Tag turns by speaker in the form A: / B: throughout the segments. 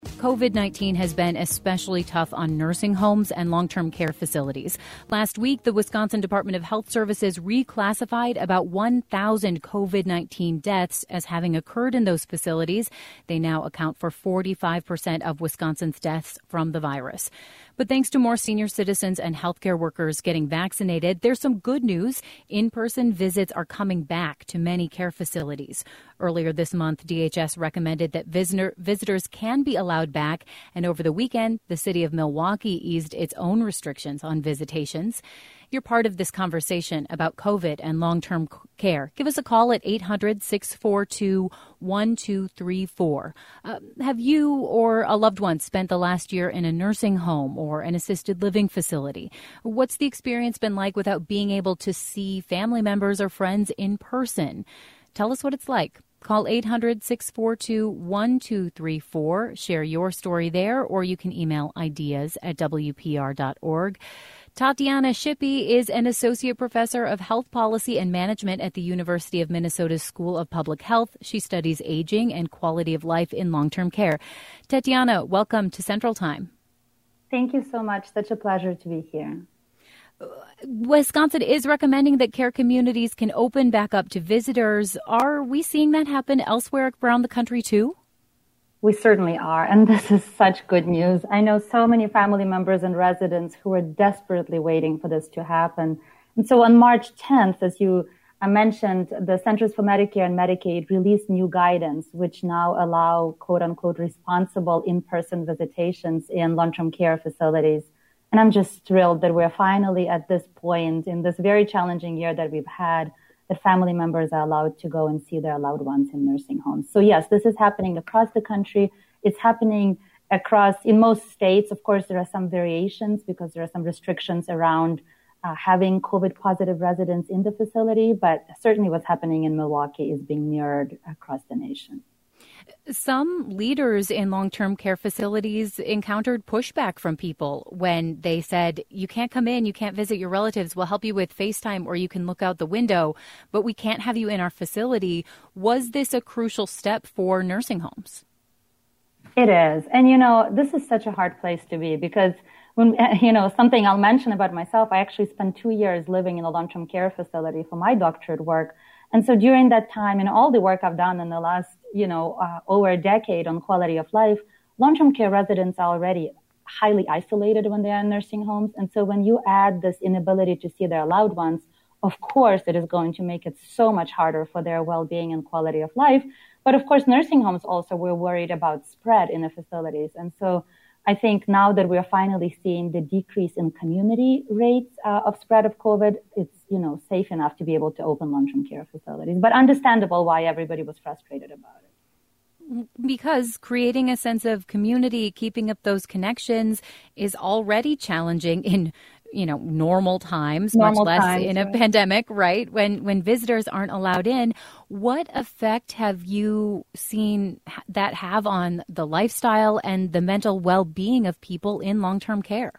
A: COVID-19 has been especially tough on nursing homes and long-term care facilities. Last week, the Wisconsin Department of Health Services reclassified about 1,000 COVID-19 deaths as having occurred in those facilities. They now account for 45% of Wisconsin's deaths from the virus. But thanks to more senior citizens and healthcare workers getting vaccinated, there's some good news. In-person visits are coming back to many care facilities. Earlier this month, DHS recommended that visitors can be allowed back. And over the weekend, the city of Milwaukee eased its own restrictions on visitations. You're part of this conversation about COVID and long-term care. Give us a call at 800-642-1234. Have you or a loved one spent the last year in a nursing home or an assisted living facility? What's the experience been like without being able to see family members or friends in person? Tell us what it's like. Call 800-642-1234. Share your story there, or you can email ideas@wpr.org. Tatiana Shippey is an associate professor of health policy and management at the University of Minnesota's School of Public Health. She studies aging and quality of life in long-term care. Tatiana, welcome to Central Time.
B: Thank you so much. Such a pleasure to be here.
A: Wisconsin is recommending that care communities can open back up to visitors. Are we seeing that happen elsewhere around the country too?
B: We certainly are, and this is such good news. I know so many family members and residents who are desperately waiting for this to happen. And so on March 10th, as you mentioned, the Centers for Medicare and Medicaid released new guidance, which now allow, quote unquote, responsible in-person visitations in long-term care facilities. And I'm just thrilled that we're finally at this point in this very challenging year that we've had, that family members are allowed to go and see their loved ones in nursing homes. So yes, this is happening across the country. It's happening in most states. Of course, there are some variations because there are some restrictions around having COVID positive residents in the facility, but certainly what's happening in Milwaukee is being mirrored across the nation.
A: Some leaders in long-term care facilities encountered pushback from people when they said, you can't come in, you can't visit your relatives, we'll help you with FaceTime or you can look out the window, but we can't have you in our facility. Was this a crucial step for nursing homes?
B: It is. And, this is such a hard place to be because when, something I'll mention about myself, I actually spent 2 years living in a long-term care facility for my doctorate work. And so during that time and all the work I've done in the last, over a decade on quality of life, long-term care residents are already highly isolated when they are in nursing homes. And so when you add this inability to see their loved ones, of course, it is going to make it so much harder for their well-being and quality of life. But of course, nursing homes also were worried about spread in the facilities. And so I think now that we're finally seeing the decrease in community rates of spread of COVID, it's, safe enough to be able to open long-term care facilities. But understandable why everybody was frustrated about it.
A: Because creating a sense of community, keeping up those connections is already challenging in, normal times, much less in a pandemic, right? When visitors aren't allowed in, what effect have you seen that have on the lifestyle and the mental well-being of people in long-term care?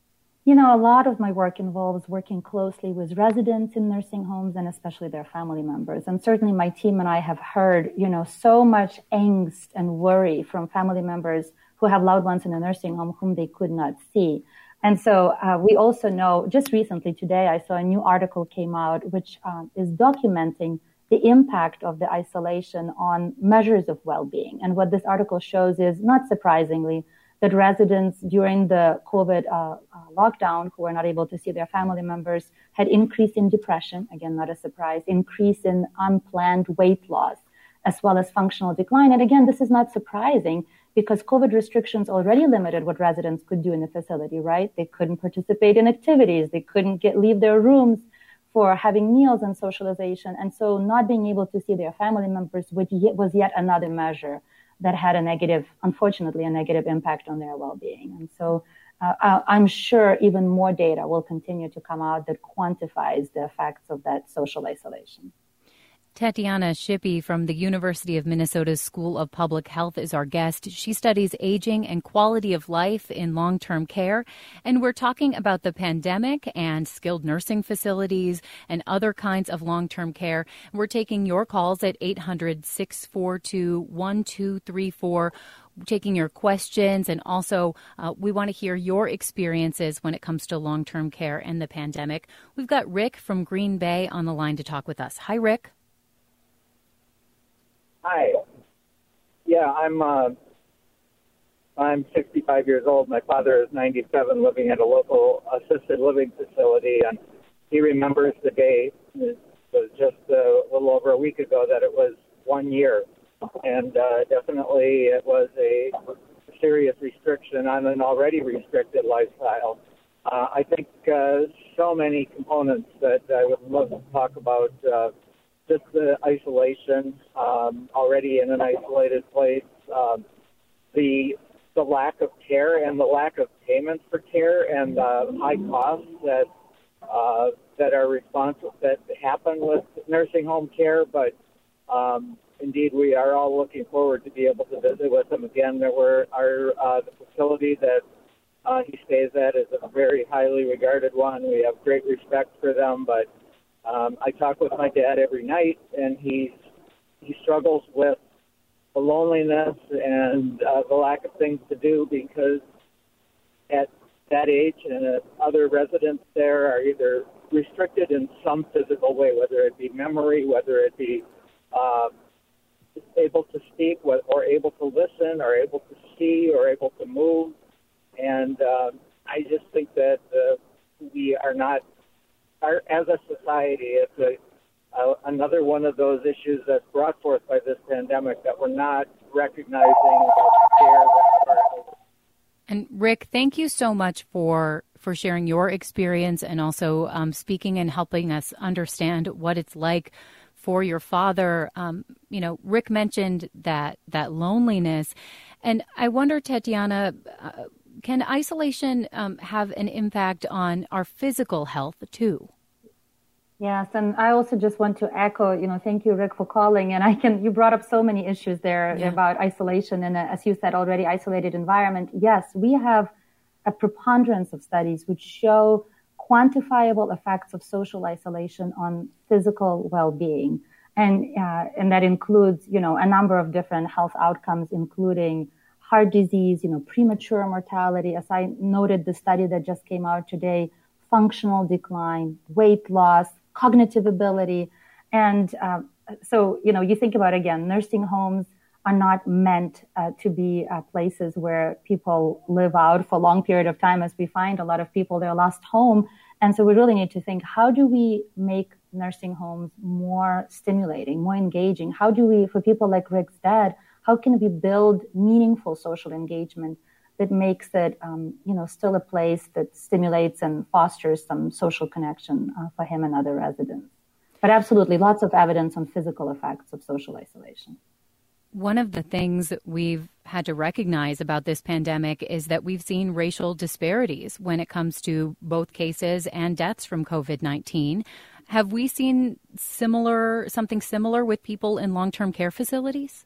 B: A lot of my work involves working closely with residents in nursing homes and especially their family members. And certainly my team and I have heard, so much angst and worry from family members who have loved ones in a nursing home whom they could not see. And so we also know, just recently today, I saw a new article came out, which is documenting the impact of the isolation on measures of well-being. And what this article shows is, not surprisingly, that residents during the COVID lockdown who were not able to see their family members had increase in depression, again, not a surprise, increase in unplanned weight loss, as well as functional decline. And again, this is not surprising because COVID restrictions already limited what residents could do in the facility, right? They couldn't participate in activities. They couldn't leave their rooms for having meals and socialization. And so not being able to see their family members was yet another measure that had unfortunately, a negative impact on their well-being. And so I'm sure even more data will continue to come out that quantifies the effects of that social isolation.
A: Tatiana Shippey from the University of Minnesota's School of Public Health is our guest. She studies aging and quality of life in long-term care. And we're talking about the pandemic and skilled nursing facilities and other kinds of long-term care. We're taking your calls at 800-642-1234. taking your questions, and also we want to hear your experiences when it comes to long-term care and the pandemic. We've got Rick from Green Bay on the line to talk with us. Hi, Rick.
C: Hi. Yeah, I'm 65 years old. My father is 97, living at a local assisted living facility, and he remembers the day, it was just a little over a week ago, that it was 1 year. And definitely it was a serious restriction on an already restricted lifestyle. I think so many components that I would love to talk about, just the isolation, already in an isolated place, the lack of care and the lack of payment for care, and high costs that are responsible, that happen with nursing home care. But indeed, we are all looking forward to be able to visit with them again. The facility that he stays at is a very highly regarded one. We have great respect for them, but I talk with my dad every night, and he struggles with the loneliness and the lack of things to do, because at that age and other residents there are either restricted in some physical way, whether it be memory, whether it be able to speak, or able to listen, or able to see, or able to move. And I just think that we are not, as a society, it's another one of those issues that's brought forth by this pandemic, that we're not recognizing about the care that.
A: And Rick, thank you so much for sharing your experience, and also speaking and helping us understand what it's like for your father. Rick mentioned that loneliness, and I wonder, Tatiana, can isolation have an impact on our physical health too?
B: Yes, and I also just want to echo, thank you, Rick, for calling. And you brought up so many issues there about isolation and, as you said already, isolated environment. Yes, we have a preponderance of studies which show quantifiable effects of social isolation on physical well-being. And that includes, a number of different health outcomes, including heart disease, premature mortality. As I noted, the study that just came out today, functional decline, weight loss, cognitive ability. And so, you think about, again, nursing homes are not meant to be places where people live out for a long period of time. As we find a lot of people, they're lost home. And so we really need to think, how do we make nursing homes more stimulating, more engaging? How do we, for people like Rick's dad, how can we build meaningful social engagement that makes it, still a place that stimulates and fosters some social connection for him and other residents? But absolutely, lots of evidence on physical effects of social isolation.
A: One of the things that we've had to recognize about this pandemic is that we've seen racial disparities when it comes to both cases and deaths from COVID-19. Have we seen something similar with people in long-term care facilities?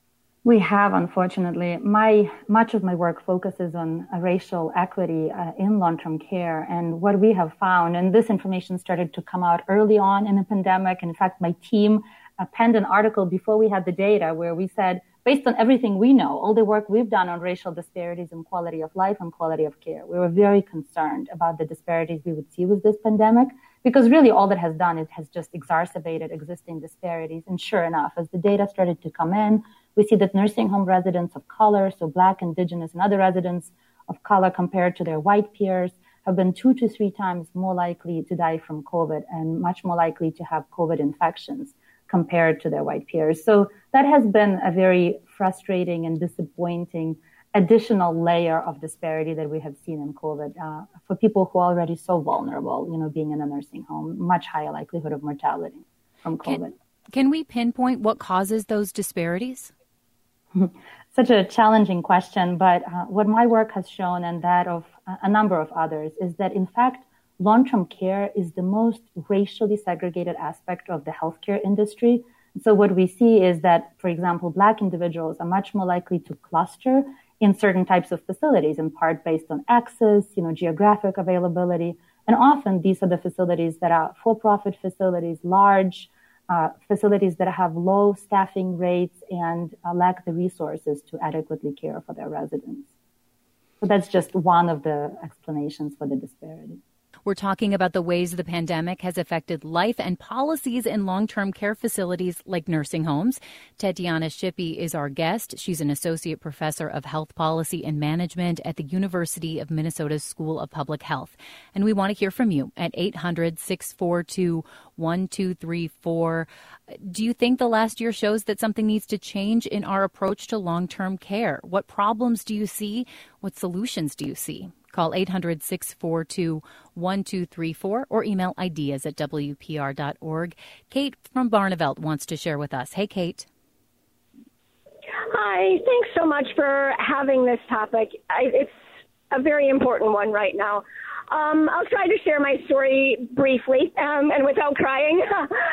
B: We have, unfortunately. Much of my work focuses on racial equity in long-term care. And what we have found, and this information started to come out early on in the pandemic. In fact, my team penned an article before we had the data where we said, based on everything we know, all the work we've done on racial disparities in quality of life and quality of care, we were very concerned about the disparities we would see with this pandemic, because really all that has done is has just exacerbated existing disparities. And sure enough, as the data started to come in, we see that nursing home residents of color, so Black, Indigenous, and other residents of color compared to their white peers, have been 2 to 3 times more likely to die from COVID and much more likely to have COVID infections compared to their white peers. So that has been a very frustrating and disappointing additional layer of disparity that we have seen in COVID for people who are already so vulnerable, being in a nursing home, much higher likelihood of mortality from COVID.
A: Can we pinpoint what causes those disparities?
B: Such a challenging question, but what my work has shown, and that of a number of others, is that in fact, long-term care is the most racially segregated aspect of the healthcare industry. So what we see is that, for example, Black individuals are much more likely to cluster in certain types of facilities, in part based on access, geographic availability. And often these are the facilities that are for-profit facilities, large, facilities that have low staffing rates and lack the resources to adequately care for their residents. So that's just one of the explanations for the disparity.
A: We're talking about the ways the pandemic has affected life and policies in long-term care facilities like nursing homes. Tetiana Shippey is our guest. She's an associate professor of health policy and management at the University of Minnesota School of Public Health. And we want to hear from you at 800-642-1234. Do you think the last year shows that something needs to change in our approach to long-term care? What problems do you see? What solutions do you see? Call 800-642-1234 or email ideas@wpr.org. Kate from Barneveld wants to share with us. Hey, Kate.
D: Hi. Thanks so much for having this topic. It's a very important one right now. I'll try to share my story briefly and without crying.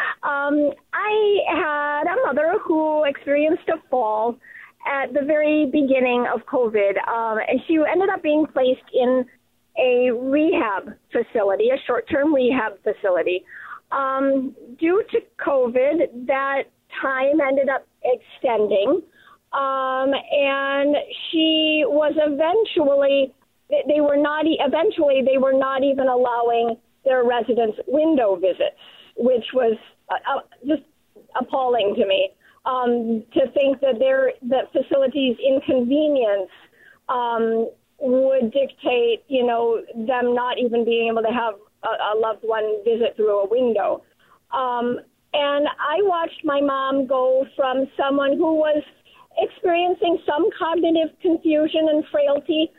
D: I had a mother who experienced a fall at the very beginning of COVID, and she ended up being placed in a rehab facility, a short-term rehab facility. Due to COVID, that time ended up extending, and she was eventually they were not even allowing their residents window visits, which was just appalling to me. To think that that facilities' inconvenience would dictate, them not even being able to have a loved one visit through a window. And I watched my mom go from someone who was experiencing some cognitive confusion and frailty,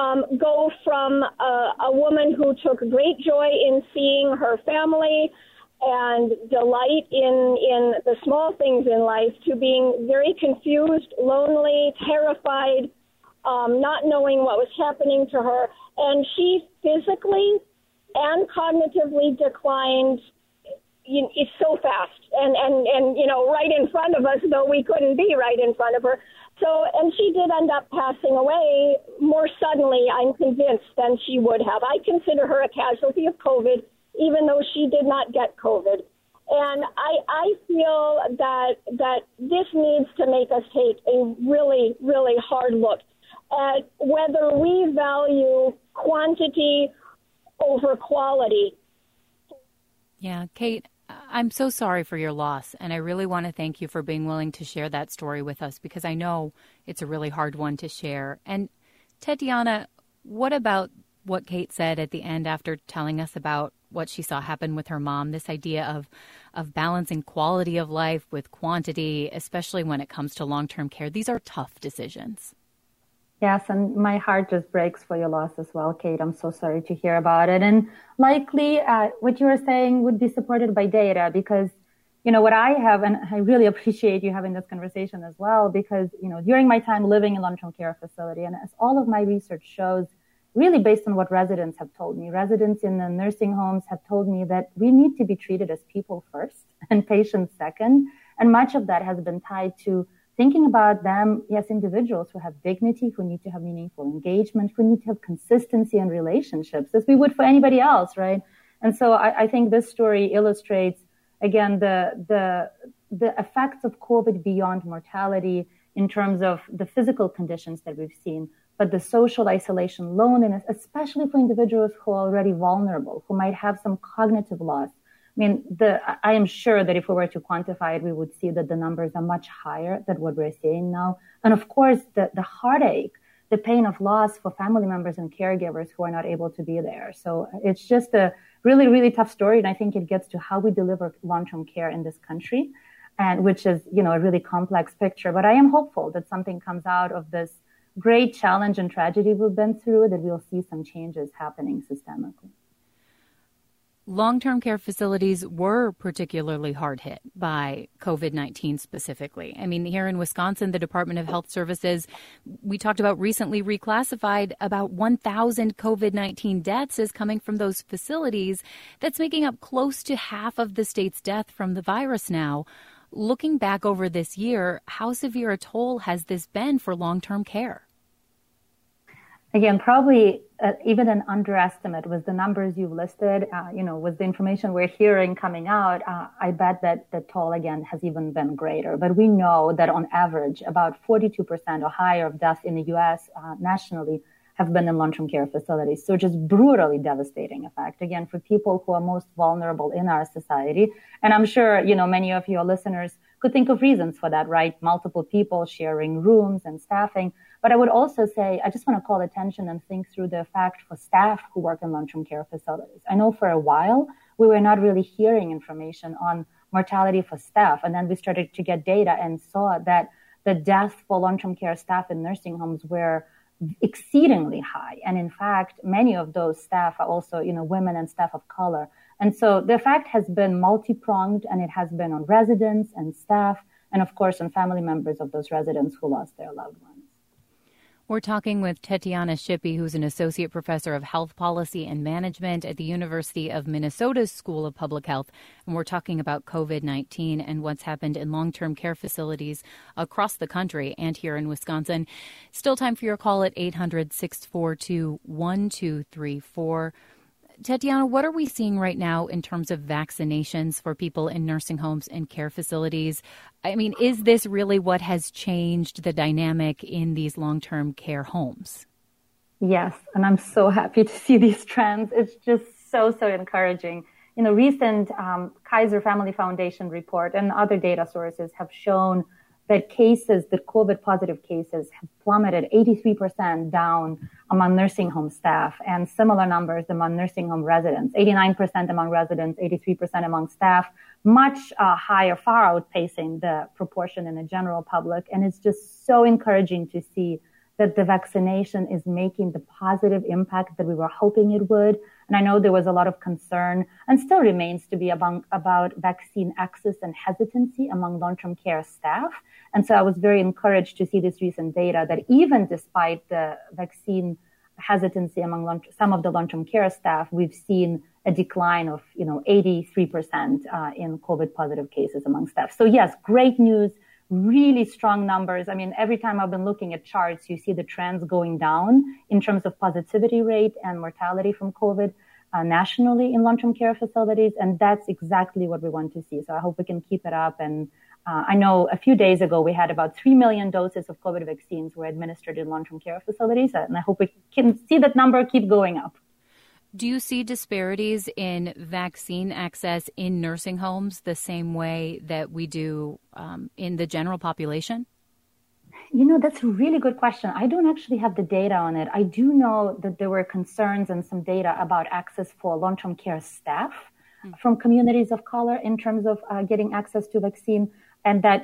D: go from a woman who took great joy in seeing her family and delight in the small things in life, to being very confused, lonely, terrified, not knowing what was happening to her. And she physically and cognitively declined it's so fast. And right in front of us, though we couldn't be right in front of her. So, and she did end up passing away more suddenly, I'm convinced, than she would have. I consider her a casualty of COVID, even though she did not get COVID. And I feel that this needs to make us take a really, really hard look at whether we value quantity over quality.
A: Yeah, Kate, I'm so sorry for your loss, and I really want to thank you for being willing to share that story with us, because I know it's a really hard one to share. And Tetiana, what about what Kate said at the end after telling us about what she saw happen with her mom, this idea of balancing quality of life with quantity, especially when it comes to long-term care? These are tough decisions.
B: Yes, and my heart just breaks for your loss as well, Kate. I'm so sorry to hear about it. And likely what you were saying would be supported by data, because, what I have, and I really appreciate you having this conversation as well, because, during my time living in long-term care facility, and as all of my research shows, really based on what residents have told me, residents in the nursing homes have told me that we need to be treated as people first and patients second. And much of that has been tied to thinking about them as individuals who have dignity, who need to have meaningful engagement, who need to have consistency in relationships, as we would for anybody else, right? And so I think this story illustrates, again, the effects of COVID beyond mortality in terms of the physical conditions that we've seen, but the social isolation, loneliness, especially for individuals who are already vulnerable, who might have some cognitive loss. I am sure that if we were to quantify it, we would see that the numbers are much higher than what we're seeing now. And of course, the heartache, the pain of loss for family members and caregivers who are not able to be there. So it's just a really, really tough story. And I think it gets to how we deliver long-term care in this country, and which is, a really complex picture. But I am hopeful that something comes out of this great challenge and tragedy we've been through, that we'll see some changes happening systemically.
A: Long-term care facilities were particularly hard hit by COVID-19 specifically. I mean, here in Wisconsin, the Department of Health Services, we talked about, recently reclassified about 1,000 COVID-19 deaths as coming from those facilities. That's making up close to half of the state's death from the virus now. Looking back over this year, how severe a toll has this been for long-term care?
B: Again, probably even an underestimate was the numbers you've listed, with the information we're hearing coming out. I bet that the toll, again, has even been greater. But we know that on average, about 42% or higher of deaths in the U.S. Nationally have been in long-term care facilities. So just brutally devastating effect, again, for people who are most vulnerable in our society. And I'm sure, many of your listeners could think of reasons for that, right? Multiple people sharing rooms and staffing. But I would also say, I just want to call attention and think through the fact for staff who work in long-term care facilities. I know for a while, we were not really hearing information on mortality for staff. And then we started to get data and saw that the deaths for long-term care staff in nursing homes were exceedingly high. And in fact, many of those staff are also, women and staff of color. And so the effect has been multi-pronged, and it has been on residents and staff, and of course on family members of those residents who lost their loved ones.
A: We're talking with Tetiana Shippey, who's an associate professor of health policy and management at the University of Minnesota's School of Public Health. And we're talking about COVID-19 and what's happened in long-term care facilities across the country and here in Wisconsin. Still time for your call at 800-642-1234. Tetiana, what are we seeing right now in terms of vaccinations for people in nursing homes and care facilities? I mean, is this really what has changed the dynamic in these long-term care homes?
B: Yes, and I'm so happy to see these trends. It's just so encouraging. Recent Kaiser Family Foundation report and other data sources have shown that the COVID positive cases have plummeted 83% down among nursing home staff, and similar numbers among nursing home residents, 89% among residents, 83% among staff, much higher, far outpacing the proportion in the general public. And it's just so encouraging to see that the vaccination is making the positive impact that we were hoping it would. And I know there was a lot of concern, and still remains to be, about vaccine access and hesitancy among long-term care staff. And so I was very encouraged to see this recent data that even despite the vaccine hesitancy among some of the long-term care staff, we've seen a decline of 83% in COVID positive cases among staff. So yes, great news. Really strong numbers. I mean, every time I've been looking at charts, you see the trends going down in terms of positivity rate and mortality from COVID nationally in long-term care facilities. And that's exactly what we want to see. So I hope we can keep it up. And I know a few days ago, we had about 3 million doses of COVID vaccines were administered in long-term care facilities. And I hope we can see that number keep going up.
A: Do you see disparities in vaccine access in nursing homes the same way that we do in the general population?
B: That's a really good question. I don't actually have the data on it. I do know that there were concerns and some data about access for long-term care staff from communities of color in terms of getting access to vaccine, and that,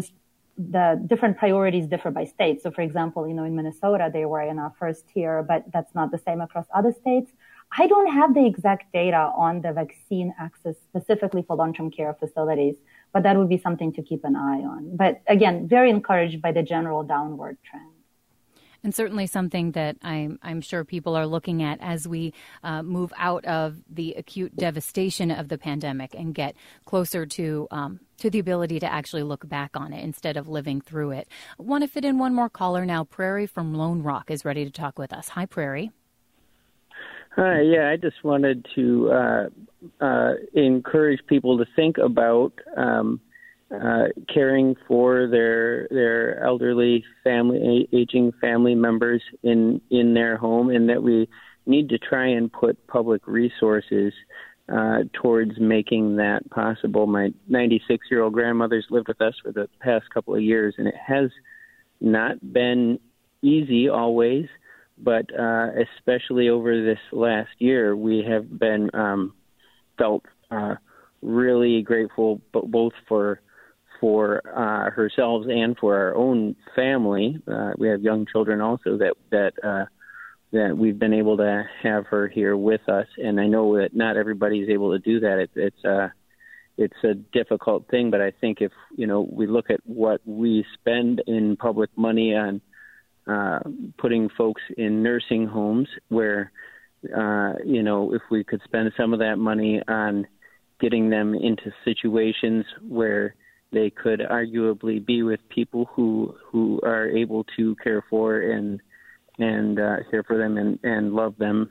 B: the different priorities differ by state. So, for example, in Minnesota, they were in our first tier, but that's not the same across other states. I don't have the exact data on the vaccine access specifically for long-term care facilities, but that would be something to keep an eye on. But again, very encouraged by the general downward trend.
A: And certainly something that I'm sure people are looking at as we move out of the acute devastation of the pandemic and get closer to the ability to actually look back on it instead of living through it. I want to fit in one more caller now. Prairie from Lone Rock is ready to talk with us. Hi, Prairie.
E: Hi, yeah, I just wanted to encourage people to think about caring for their elderly aging family members in their home, and that we need to try and put public resources towards making that possible. My 96-year-old grandmother's lived with us for the past couple of years, and it has not been easy always. But especially over this last year, we have been felt really grateful, both for herself and for our own family. We have young children also that we've been able to have her here with us. And I know that not everybody is able to do that. It's a difficult thing, but I think if we look at what we spend in public money on putting folks in nursing homes, where, if we could spend some of that money on getting them into situations where they could arguably be with people who are able to care for and care for them and love them,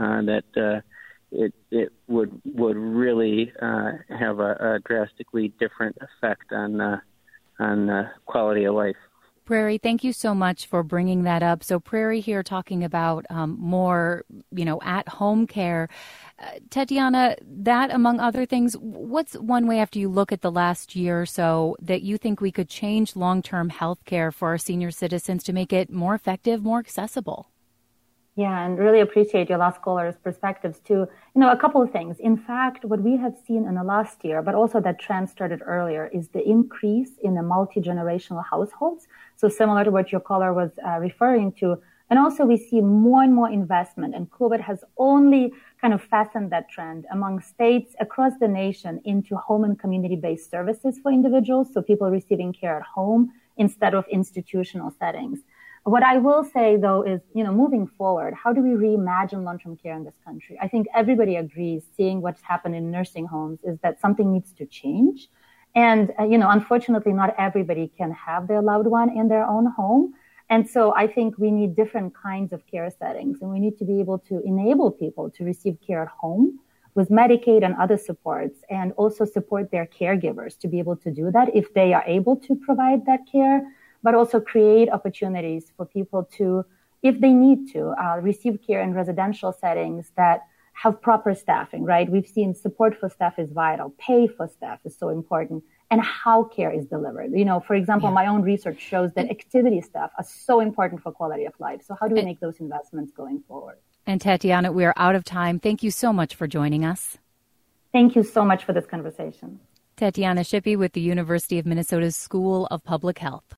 E: it would really have a drastically different effect on quality of life.
A: Prairie, thank you so much for bringing that up. So Prairie here talking about more, at-home care. Tatiana, that among other things, what's one way after you look at the last year or so that you think we could change long-term health care for our senior citizens to make it more effective, more accessible?
B: Yeah, and really appreciate your last caller's perspectives too. A couple of things. In fact, what we have seen in the last year, but also that trend started earlier, is the increase in the multi-generational households. So similar to what your caller was referring to. And also we see more and more investment, and COVID has only kind of fastened that trend among states across the nation into home and community-based services for individuals. So people receiving care at home instead of institutional settings. What I will say, though, is, moving forward, how do we reimagine long-term care in this country? I think everybody agrees, seeing what's happened in nursing homes, is that something needs to change. And, unfortunately, not everybody can have their loved one in their own home. And so I think we need different kinds of care settings, and we need to be able to enable people to receive care at home with Medicaid and other supports, and also support their caregivers to be able to do that if they are able to provide that care, but also create opportunities for people to, if they need to, receive care in residential settings that have proper staffing, right? We've seen support for staff is vital. Pay for staff is so important. And how care is delivered. For example, my own research shows that activity staff are so important for quality of life. So how do we make those investments going forward?
A: And Tatiana, we are out of time. Thank you so much for joining us.
B: Thank you so much for this conversation.
A: Tatiana Shippey with the University of Minnesota's School of Public Health.